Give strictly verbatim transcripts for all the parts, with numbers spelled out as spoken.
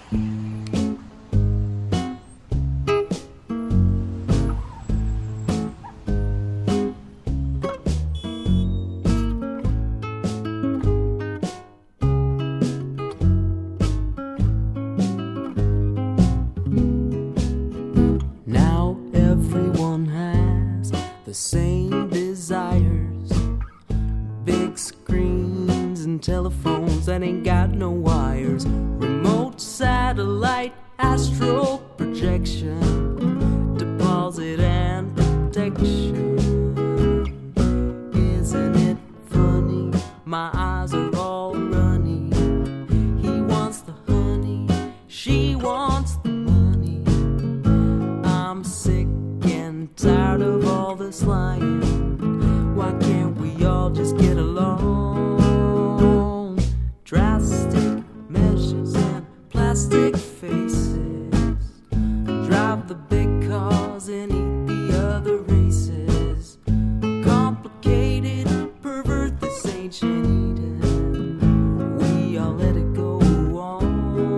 Now everyone has the same desires. Big screens and telephones that ain't got no wires. Remote satellite astral projection. Deposit and protection. Isn't it funny? My eyes are all runny. He wants the honey, she wants the money. I'm sick and tired of all this lying. Why can't we all just get along? Drastic measures and plastic faces. Drive the big cars and eat the other races. Complicated, pervert this ancient Eden. We all let it go on.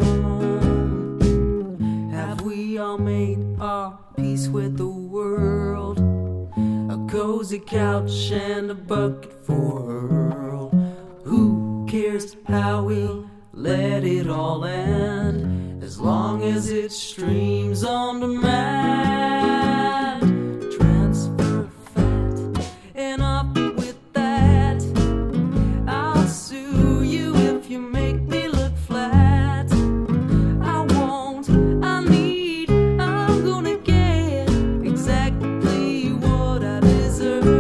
Have we all made our peace with the world? A cozy couch and a bucket for Earl. Who cares how we'll let it all end, as long as it streams on demand. Transfer fat, and up with that. I'll sue you if you make me look flat. I won't, I need, I'm gonna get exactly what I deserve.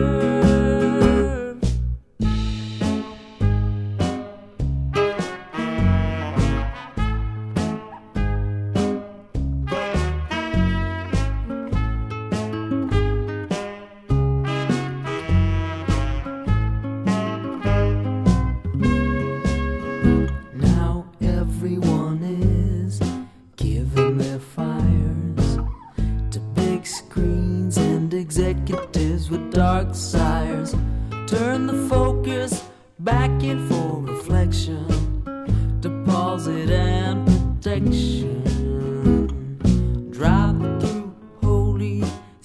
Now everyone is giving their fires to big screens and executives with dark sires. Turn the focus back in for reflection. Deposit and protection. Drive through holy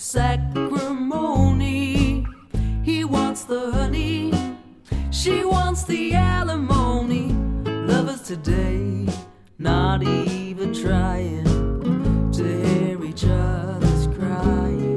sacrimony. He wants the honey, she wants the alimony. Lovers today, not even trying to hear each other's crying.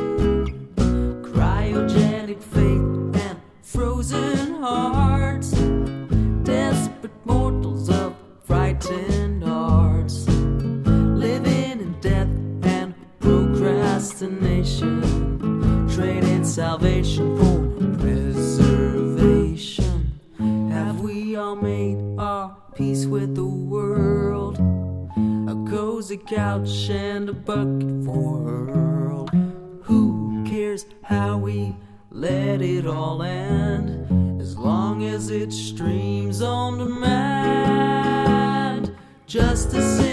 Cryogenic faith and frozen hearts. Desperate mortals of frightened hearts. Living in death and procrastination. Trading salvation for preservation. Have we all made our peace with the world? A cozy couch and a bucket for Earl. Who cares how we let it all end, as long as it streams on demand? Justice